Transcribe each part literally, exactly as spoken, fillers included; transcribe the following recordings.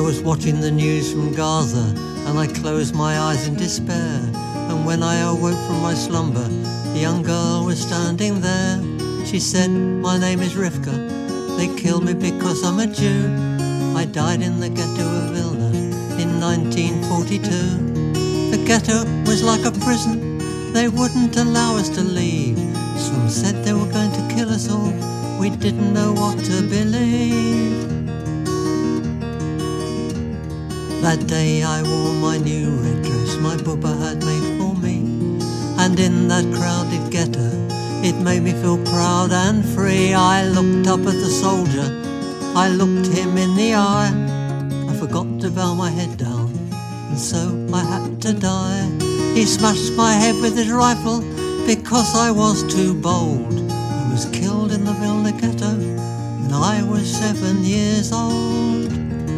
was watching the news from Gaza, and I closed my eyes in despair. And when I awoke from my slumber, a young girl was standing there. She said, "My name is Rivka. They killed me because I'm a Jew. I died in the ghetto of Vilna in nineteen forty-two. The ghetto was like a prison. They wouldn't allow us to leave. Some said they were going to kill us all. We didn't know what to believe." That day I wore my new red dress my Bubba had made for me, and in that crowded ghetto it made me feel proud and free. I looked up at the soldier, I looked him in the eye. I forgot to bow my head down, and so I had to die. He smashed my head with his rifle because I was too bold. I was killed in the Vilna ghetto when I was seven years old.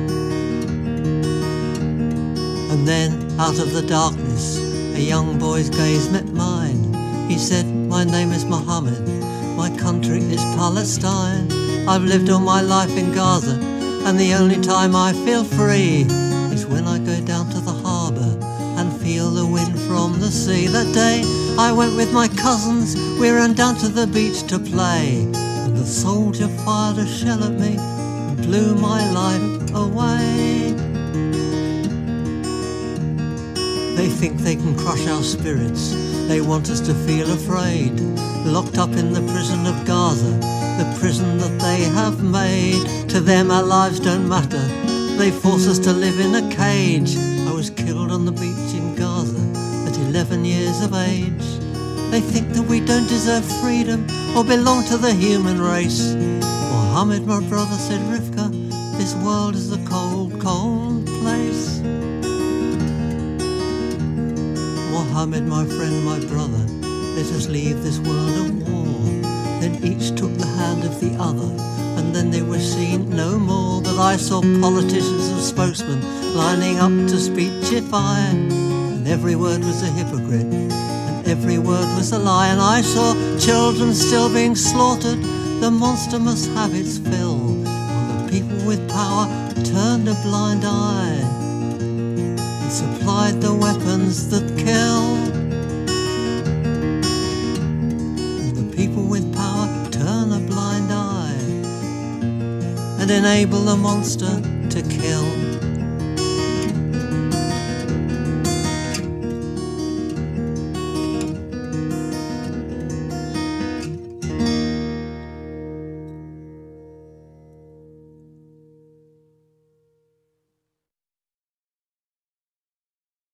And then, out of the darkness, a young boy's gaze met mine. He said, "My name is Mohammed. My country is Palestine. I've lived all my life in Gaza, and the only time I feel free is when I go down to the harbour and feel the wind from the sea." That day I went with my cousins, we ran down to the beach to play, and the soldier fired a shell at me and blew my life away. They think they can crush our spirits, they want us to feel afraid, locked up in the prison of Gaza, the prison that they have made. To them our lives don't matter, they force us to live in a cage. I was killed on the beach in Gaza at eleven years of age. They think that we don't deserve freedom or belong to the human race. Mohammed, my brother, said, "Rivka, this world is a cold, cold place." Mohammed, my friend, my brother, let us leave this world of war. Then each took the hand of the other, and then they were seen no more. But I saw politicians and spokesmen lining up to speechify, and every word was a hypocrite, and every word was a lie. And I saw children still being slaughtered. The monster must have its fill, while the people with power turned a blind eye, supplied the weapons that kill. And the people with power turn a blind eye and enable the monster to kill.